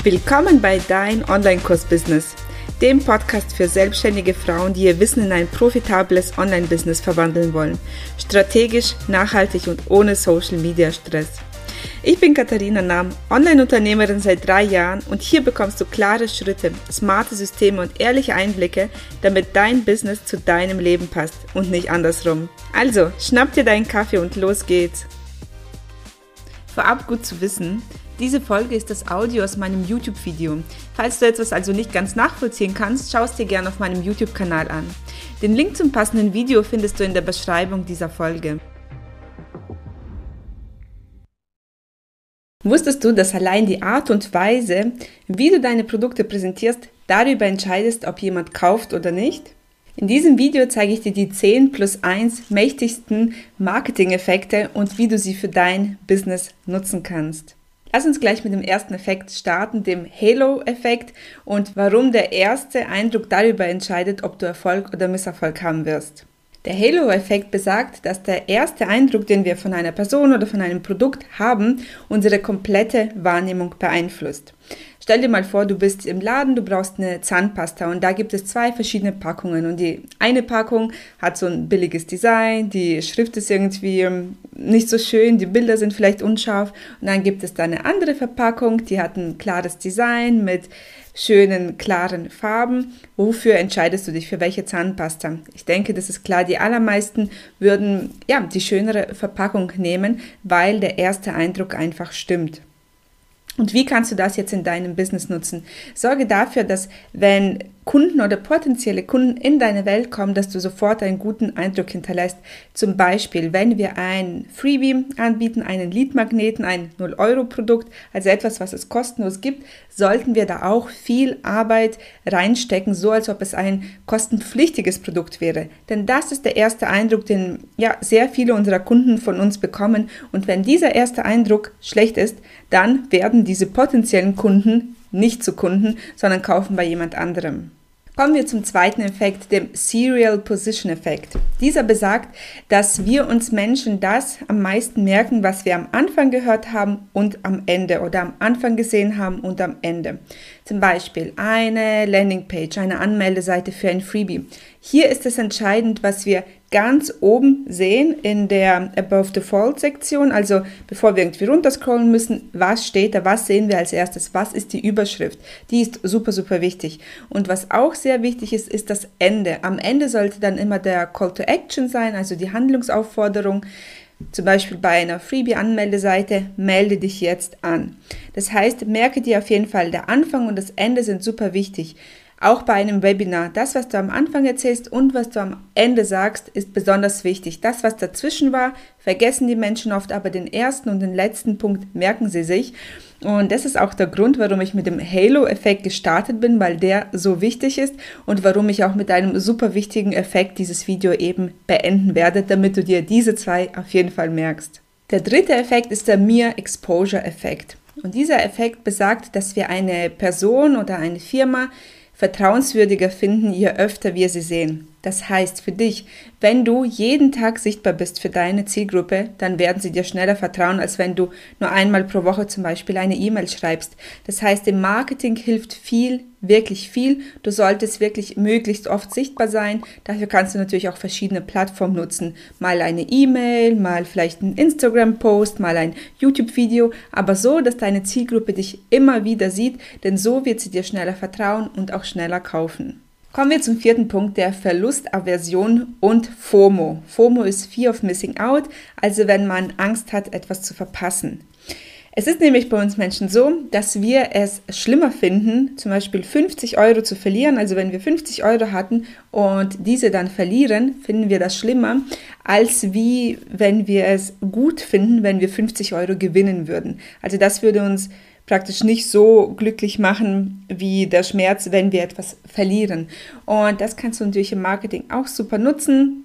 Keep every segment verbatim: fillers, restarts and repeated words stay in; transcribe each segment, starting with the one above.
Willkommen bei Dein Online-Kurs-Business, dem Podcast für selbstständige Frauen, die ihr Wissen in ein profitables Online-Business verwandeln wollen. Strategisch, nachhaltig und ohne Social-Media-Stress. Ich bin Katharina Nahm, Online-Unternehmerin seit drei Jahren und hier bekommst du klare Schritte, smarte Systeme und ehrliche Einblicke, damit dein Business zu deinem Leben passt und nicht andersrum. Also, schnapp dir deinen Kaffee und los geht's! Vorab gut zu wissen, diese Folge ist das Audio aus meinem YouTube-Video. Falls du etwas also nicht ganz nachvollziehen kannst, schau es dir gerne auf meinem YouTube-Kanal an. Den Link zum passenden Video findest du in der Beschreibung dieser Folge. Wusstest du, dass allein die Art und Weise, wie du deine Produkte präsentierst, darüber entscheidest, ob jemand kauft oder nicht? In diesem Video zeige ich dir die zehn plus eins mächtigsten Marketing-Effekte und wie du sie für dein Business nutzen kannst. Lass uns gleich mit dem ersten Effekt starten, dem Halo-Effekt und warum der erste Eindruck darüber entscheidet, ob du Erfolg oder Misserfolg haben wirst. Der Halo-Effekt besagt, dass der erste Eindruck, den wir von einer Person oder von einem Produkt haben, unsere komplette Wahrnehmung beeinflusst. Stell dir mal vor, du bist im Laden, du brauchst eine Zahnpasta und da gibt es zwei verschiedene Packungen und die eine Packung hat so ein billiges Design, die Schrift ist irgendwie nicht so schön, die Bilder sind vielleicht unscharf und dann gibt es da eine andere Verpackung, die hat ein klares Design mit schönen, klaren Farben. Wofür entscheidest du dich, für welche Zahnpasta? Ich denke, das ist klar, die allermeisten würden ja die schönere Verpackung nehmen, weil der erste Eindruck einfach stimmt. Und wie kannst du das jetzt in deinem Business nutzen? Sorge dafür, dass wenn Kunden oder potenzielle Kunden in deine Welt kommen, dass du sofort einen guten Eindruck hinterlässt. Zum Beispiel, wenn wir ein Freebie anbieten, einen Lead-Magneten, ein null Euro Produkt, also etwas, was es kostenlos gibt, sollten wir da auch viel Arbeit reinstecken, so als ob es ein kostenpflichtiges Produkt wäre. Denn das ist der erste Eindruck, den ja sehr viele unserer Kunden von uns bekommen. Und wenn dieser erste Eindruck schlecht ist, dann werden diese potenziellen Kunden nicht zu Kunden, sondern kaufen bei jemand anderem. Kommen wir zum zweiten Effekt, dem Serial Position Effekt. Dieser besagt, dass wir uns Menschen das am meisten merken, was wir am Anfang gehört haben und am Ende oder am Anfang gesehen haben und am Ende. Zum Beispiel eine Landingpage, eine Anmeldeseite für ein Freebie. Hier ist es entscheidend, was wir ganz oben sehen in der Above the Fold Sektion, also bevor wir irgendwie runterscrollen müssen, was steht da, was sehen wir als erstes, was ist die Überschrift, die ist super, super wichtig. Und was auch sehr wichtig ist, ist das Ende. Am Ende sollte dann immer der Call to Action sein, also die Handlungsaufforderung, zum Beispiel bei einer Freebie-Anmeldeseite, melde dich jetzt an. Das heißt, merke dir auf jeden Fall, der Anfang und das Ende sind super wichtig. Auch bei einem Webinar, das, was du am Anfang erzählst und was du am Ende sagst, ist besonders wichtig. Das, was dazwischen war, vergessen die Menschen oft, aber den ersten und den letzten Punkt merken sie sich. Und das ist auch der Grund, warum ich mit dem Halo-Effekt gestartet bin, weil der so wichtig ist und warum ich auch mit einem super wichtigen Effekt dieses Video eben beenden werde, damit du dir diese zwei auf jeden Fall merkst. Der dritte Effekt ist der Mere Exposure-Effekt. Und dieser Effekt besagt, dass wir eine Person oder eine Firma vertrauenswürdiger finden, je öfter wir sie sehen. Das heißt für dich, wenn du jeden Tag sichtbar bist für deine Zielgruppe, dann werden sie dir schneller vertrauen, als wenn du nur einmal pro Woche zum Beispiel eine E-Mail schreibst. Das heißt, im Marketing hilft viel, wirklich viel. Du solltest wirklich möglichst oft sichtbar sein. Dafür kannst du natürlich auch verschiedene Plattformen nutzen. Mal eine E-Mail, mal vielleicht ein Instagram-Post, mal ein YouTube-Video, aber so, dass deine Zielgruppe dich immer wieder sieht, denn so wird sie dir schneller vertrauen und auch schneller kaufen. Kommen wir zum vierten Punkt, der Verlustaversion und FOMO. FOMO ist Fear of Missing Out, also wenn man Angst hat, etwas zu verpassen. Es ist nämlich bei uns Menschen so, dass wir es schlimmer finden, zum Beispiel fünfzig Euro zu verlieren. Also wenn wir fünfzig Euro hatten und diese dann verlieren, finden wir das schlimmer, als wie wenn wir es gut finden, wenn wir fünfzig Euro gewinnen würden. Also das würde uns praktisch nicht so glücklich machen wie der Schmerz, wenn wir etwas verlieren. Und das kannst du natürlich im Marketing auch super nutzen.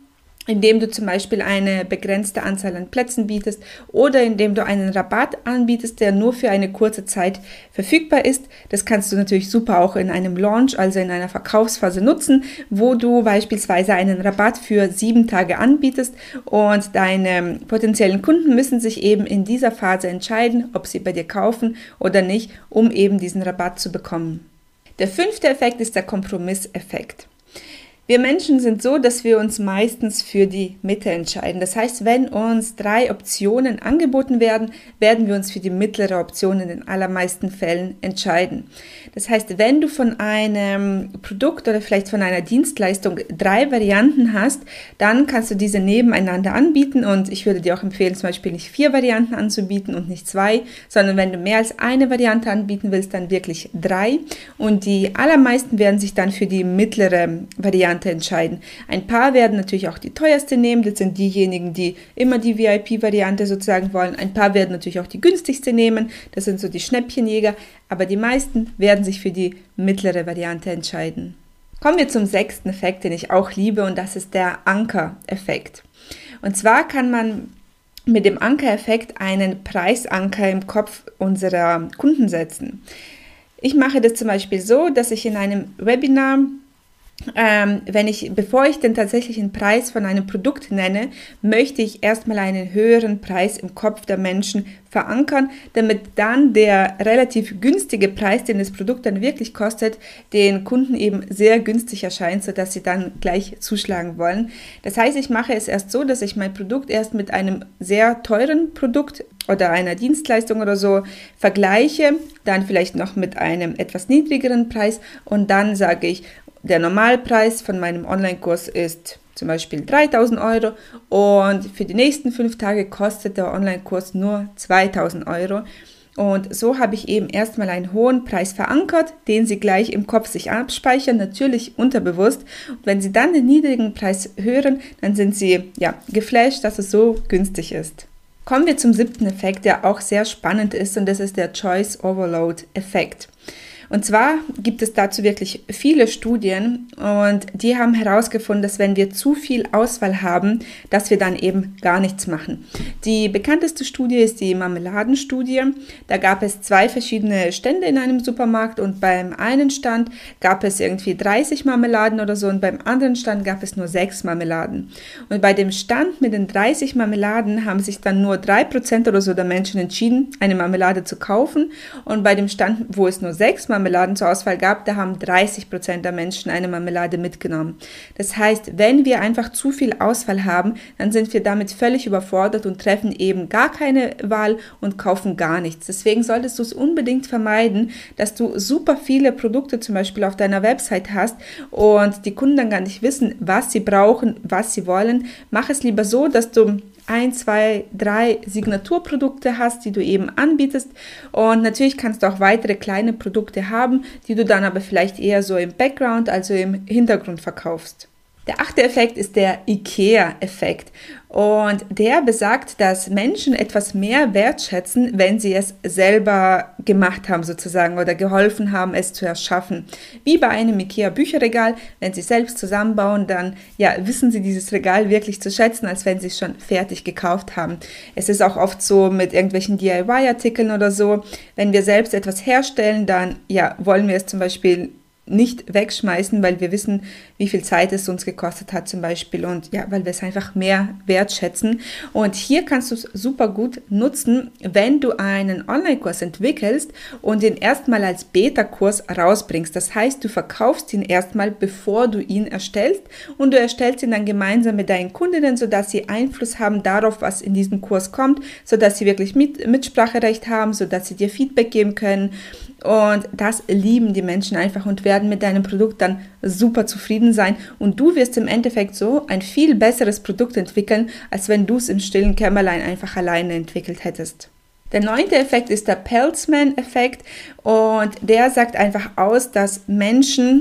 indem du zum Beispiel eine begrenzte Anzahl an Plätzen bietest oder indem du einen Rabatt anbietest, der nur für eine kurze Zeit verfügbar ist. Das kannst du natürlich super auch in einem Launch, also in einer Verkaufsphase nutzen, wo du beispielsweise einen Rabatt für sieben Tage anbietest und deine potenziellen Kunden müssen sich eben in dieser Phase entscheiden, ob sie bei dir kaufen oder nicht, um eben diesen Rabatt zu bekommen. Der fünfte Effekt ist der Kompromisseffekt. Wir Menschen sind so, dass wir uns meistens für die Mitte entscheiden. Das heißt, wenn uns drei Optionen angeboten werden, werden wir uns für die mittlere Option in den allermeisten Fällen entscheiden. Das heißt, wenn du von einem Produkt oder vielleicht von einer Dienstleistung drei Varianten hast, dann kannst du diese nebeneinander anbieten und ich würde dir auch empfehlen, zum Beispiel nicht vier Varianten anzubieten und nicht zwei, sondern wenn du mehr als eine Variante anbieten willst, dann wirklich drei und die allermeisten werden sich dann für die mittlere Variante entscheiden. Ein paar werden natürlich auch die teuerste nehmen, das sind diejenigen, die immer die V I P-Variante sozusagen wollen. Ein paar werden natürlich auch die günstigste nehmen, das sind so die Schnäppchenjäger, aber die meisten werden sich für die mittlere Variante entscheiden. Kommen wir zum sechsten Effekt, den ich auch liebe und das ist der Anker-Effekt. Und zwar kann man mit dem Anker-Effekt einen Preisanker im Kopf unserer Kunden setzen. Ich mache das zum Beispiel so, dass ich in einem Webinar Ähm, wenn ich, bevor ich den tatsächlichen Preis von einem Produkt nenne, möchte ich erstmal einen höheren Preis im Kopf der Menschen verankern, damit dann der relativ günstige Preis, den das Produkt dann wirklich kostet, den Kunden eben sehr günstig erscheint, sodass sie dann gleich zuschlagen wollen. Das heißt, ich mache es erst so, dass ich mein Produkt erst mit einem sehr teuren Produkt oder einer Dienstleistung oder so vergleiche, dann vielleicht noch mit einem etwas niedrigeren Preis und dann sage ich, der Normalpreis von meinem Online-Kurs ist zum Beispiel dreitausend Euro und für die nächsten fünf Tage kostet der Online-Kurs nur zweitausend Euro. Und so habe ich eben erstmal einen hohen Preis verankert, den Sie gleich im Kopf sich abspeichern, natürlich unterbewusst. Und wenn Sie dann den niedrigen Preis hören, dann sind Sie ja geflasht, dass es so günstig ist. Kommen wir zum siebten Effekt, der auch sehr spannend ist und das ist der Choice Overload Effekt. Und zwar gibt es dazu wirklich viele Studien und die haben herausgefunden, dass wenn wir zu viel Auswahl haben, dass wir dann eben gar nichts machen. Die bekannteste Studie ist die Marmeladenstudie. Da gab es zwei verschiedene Stände in einem Supermarkt und beim einen Stand gab es irgendwie dreißig Marmeladen oder so und beim anderen Stand gab es nur sechs Marmeladen. Und bei dem Stand mit den dreißig Marmeladen haben sich dann nur drei Prozent oder so der Menschen entschieden, eine Marmelade zu kaufen und bei dem Stand, wo es nur sechs Marmeladen zur Auswahl gab, da haben dreißig Prozent der Menschen eine Marmelade mitgenommen. Das heißt, wenn wir einfach zu viel Auswahl haben, dann sind wir damit völlig überfordert und treffen eben gar keine Wahl und kaufen gar nichts. Deswegen solltest du es unbedingt vermeiden, dass du super viele Produkte zum Beispiel auf deiner Website hast und die Kunden dann gar nicht wissen, was sie brauchen, was sie wollen. Mach es lieber so, dass du ein, zwei, drei Signaturprodukte hast, die du eben anbietest und natürlich kannst du auch weitere kleine Produkte haben, die du dann aber vielleicht eher so im Background, also im Hintergrund verkaufst. Der achte Effekt ist der IKEA-Effekt und der besagt, dass Menschen etwas mehr wertschätzen, wenn sie es selber gemacht haben sozusagen oder geholfen haben, es zu erschaffen. Wie bei einem IKEA-Bücherregal, wenn sie selbst zusammenbauen, dann ja, wissen sie dieses Regal wirklich zu schätzen, als wenn sie es schon fertig gekauft haben. Es ist auch oft so mit irgendwelchen D I Y-Artikeln oder so, wenn wir selbst etwas herstellen, dann ja, wollen wir es zum Beispiel nicht wegschmeißen, weil wir wissen, wie viel Zeit es uns gekostet hat zum Beispiel und ja, weil wir es einfach mehr wertschätzen. Und hier kannst du es super gut nutzen, wenn du einen Online-Kurs entwickelst und ihn erstmal als Beta-Kurs rausbringst. Das heißt, du verkaufst ihn erstmal, bevor du ihn erstellst und du erstellst ihn dann gemeinsam mit deinen Kundinnen, sodass sie Einfluss haben darauf, was in diesem Kurs kommt, sodass sie wirklich mit, Mitspracherecht haben, sodass sie dir Feedback geben können. Und das lieben die Menschen einfach und werden mit deinem Produkt dann super zufrieden sein. Und du wirst im Endeffekt so ein viel besseres Produkt entwickeln, als wenn du es im stillen Kämmerlein einfach alleine entwickelt hättest. Der neunte Effekt ist der Peltzman-Effekt und der sagt einfach aus, dass Menschen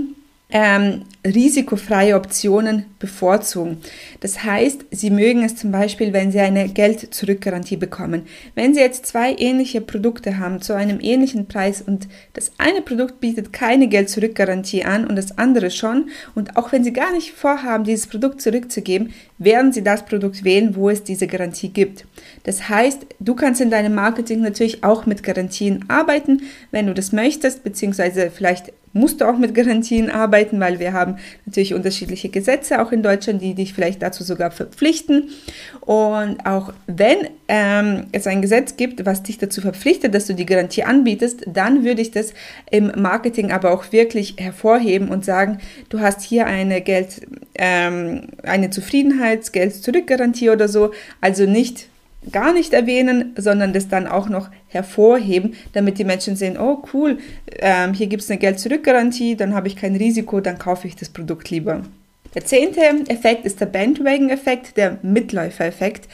ähm, risikofreie Optionen bevorzugen. Das heißt, sie mögen es zum Beispiel, wenn sie eine Geld-Zurück-Garantie bekommen. Wenn sie jetzt zwei ähnliche Produkte haben zu einem ähnlichen Preis und das eine Produkt bietet keine Geld-Zurück-Garantie an und das andere schon, und auch wenn sie gar nicht vorhaben, dieses Produkt zurückzugeben, werden sie das Produkt wählen, wo es diese Garantie gibt. Das heißt, du kannst in deinem Marketing natürlich auch mit Garantien arbeiten, wenn du das möchtest, beziehungsweise vielleicht musst du auch mit Garantien arbeiten, weil wir haben natürlich unterschiedliche Gesetze auch in Deutschland, die dich vielleicht dazu sogar verpflichten. Und auch wenn ähm, es ein Gesetz gibt, was dich dazu verpflichtet, dass du die Garantie anbietest, dann würde ich das im Marketing aber auch wirklich hervorheben und sagen, du hast hier eine Geld, ähm, eine Zufriedenheits-Geld-Zurück-Garantie oder so, also nicht gar nicht erwähnen, sondern das dann auch noch hervorheben, damit die Menschen sehen, oh cool, ähm, hier gibt es eine Geld-Zurück-Garantie, dann habe ich kein Risiko, dann kaufe ich das Produkt lieber. Der zehnte Effekt ist der Bandwagon-Effekt, der Mitläufer-Effekt.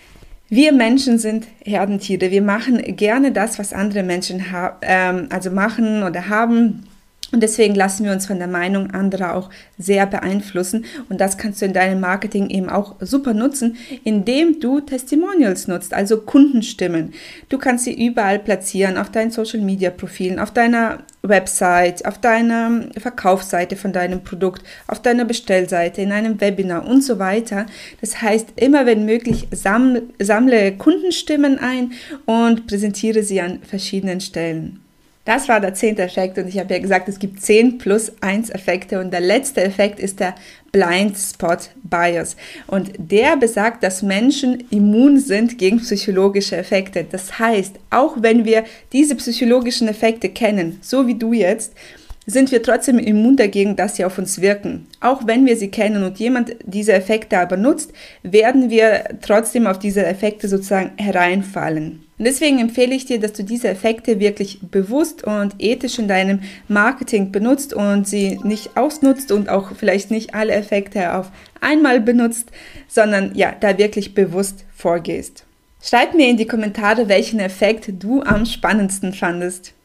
Wir Menschen sind Herdentiere, wir machen gerne das, was andere Menschen ha- ähm, also machen oder haben. Und deswegen lassen wir uns von der Meinung anderer auch sehr beeinflussen. Und das kannst du in deinem Marketing eben auch super nutzen, indem du Testimonials nutzt, also Kundenstimmen. Du kannst sie überall platzieren, auf deinen Social-Media-Profilen, auf deiner Website, auf deiner Verkaufsseite von deinem Produkt, auf deiner Bestellseite, in einem Webinar und so weiter. Das heißt, immer wenn möglich, sammle, sammle Kundenstimmen ein und präsentiere sie an verschiedenen Stellen. Das war der zehnte Effekt und ich habe ja gesagt, es gibt zehn plus eins Effekte und der letzte Effekt ist der Blind Spot Bias und der besagt, dass Menschen immun sind gegen psychologische Effekte. Das heißt, auch wenn wir diese psychologischen Effekte kennen, so wie du jetzt, sind wir trotzdem immun dagegen, dass sie auf uns wirken. Auch wenn wir sie kennen und jemand diese Effekte aber nutzt, werden wir trotzdem auf diese Effekte sozusagen hereinfallen. Und deswegen empfehle ich dir, dass du diese Effekte wirklich bewusst und ethisch in deinem Marketing benutzt und sie nicht ausnutzt und auch vielleicht nicht alle Effekte auf einmal benutzt, sondern ja, da wirklich bewusst vorgehst. Schreib mir in die Kommentare, welchen Effekt du am spannendsten fandest.